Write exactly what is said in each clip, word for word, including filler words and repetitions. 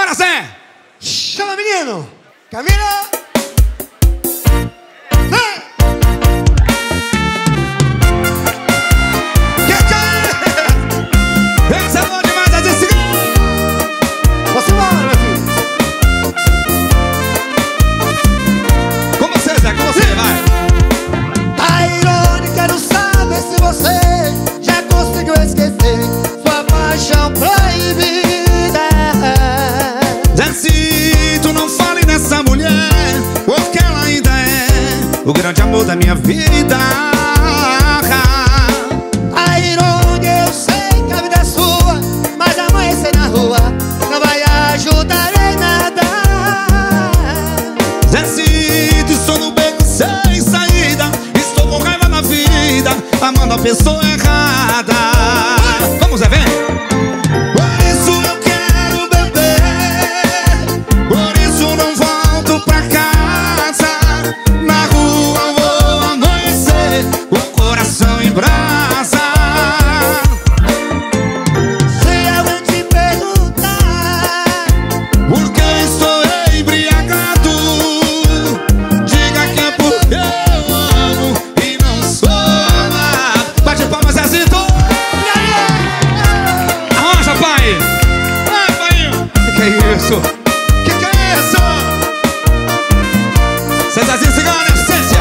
Bora, Zé! Chama, menino! Camila! Vem! Que que é? Essa é bom demais, às vezes. Você embora, meu filho! Com você, Zé, com você, vai! A irônica, quero saber se você já conseguiu esquecer sua paixão proibida. Zé, se tu não fale nessa mulher, porque ela ainda é o grande amor da minha vida. A irônica, eu sei que a vida é sua, mas amanhecer na rua não vai ajudar em nada. Zé, se tu estou no beco sem saída, estou com raiva na vida, amando a pessoa errada. Vamos, Zé, vem! Por isso eu quero beber, por isso não volto pra casa. Na rua eu vou amanhecer, o coração em brasa. Se alguém te perguntar Por que estou embriagado, diga que é porque eu amo e não sou amado. Bate palmas, Zezito! Arranja, pai! Vai, pai! Que que é isso? Que que é isso? Cezazinho Cigana, essência!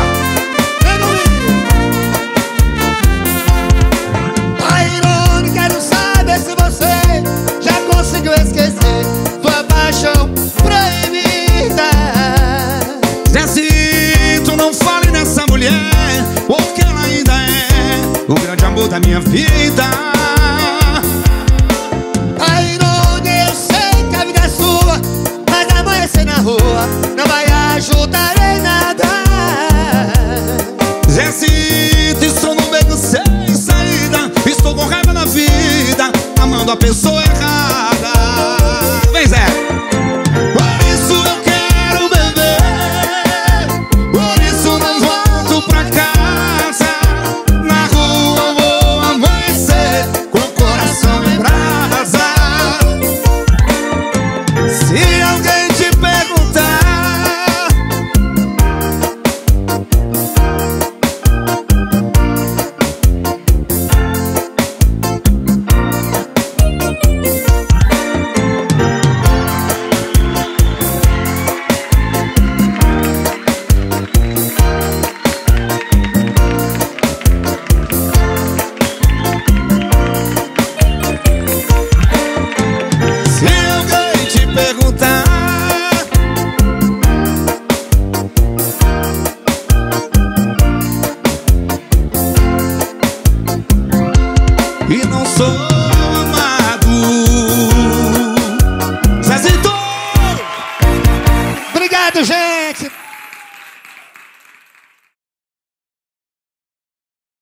a irônica, quero saber se você já conseguiu esquecer sua paixão proibida. Zezito, não fale nessa mulher, porque ela ainda é o grande amor da minha vida. A irônica, eu sei que a vida é sua, mas amanhecer na rua não vai ajudar em nada. Zezito, estou no beco sem saída, estou com raiva na vida, amando a pessoa errada. Vem, Zé! Por isso eu quero beber, por isso não volto pra casa. Na rua eu vou amanhecer, com o coração em brasa. Se alguém te perguntar Se alguém te perguntar e não sou amado, Zezito! Obrigado, gente!